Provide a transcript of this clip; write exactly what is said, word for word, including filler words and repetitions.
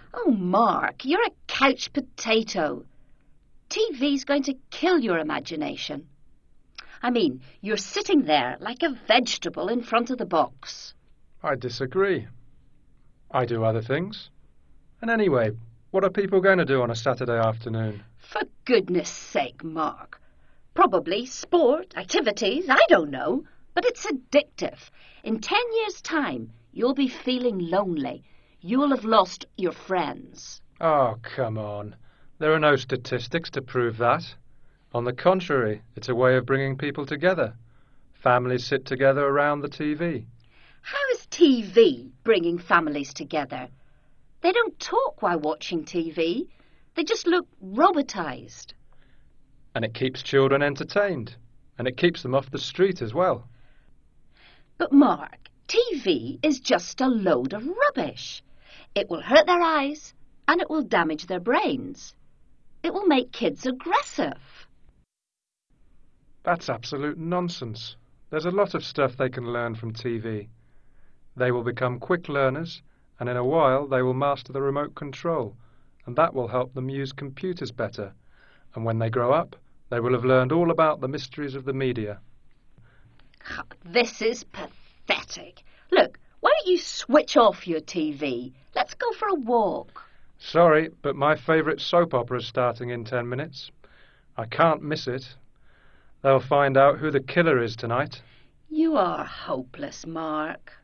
Oh, Mark, you're a couch potato. T V's going to kill your imagination. I mean, you're sitting there like a vegetable in front of the box. I disagree. I do other things. And anyway, what are people going to do on a Saturday afternoon? For goodness sake, Mark. Probably sport, activities, I don't know. But it's addictive. In ten years' time, you'll be feeling lonely. You'll have lost your friends. Oh, come on. There are no statistics to prove that. On the contrary, it's a way of bringing people together. Families sit together around the T V. How is T V bringing families together? They don't talk while watching T V. They just look robotised. And it keeps children entertained. And it keeps them off the street as well. But Mark, T V is just a load of rubbish. It will hurt their eyes and it will damage their brains. It will make kids aggressive. That's absolute nonsense. There's a lot of stuff they can learn from T V. They will become quick learners, and in a while they will master the remote control, and that will help them use computers better. And when they grow up, they will have learned all about the mysteries of the media. This is pathetic. Look, why don't you switch off your T V? Let's go for a walk. Sorry, but my favourite soap opera is starting in ten minutes. I can't miss it. They'll find out who the killer is tonight. You are hopeless, Mark.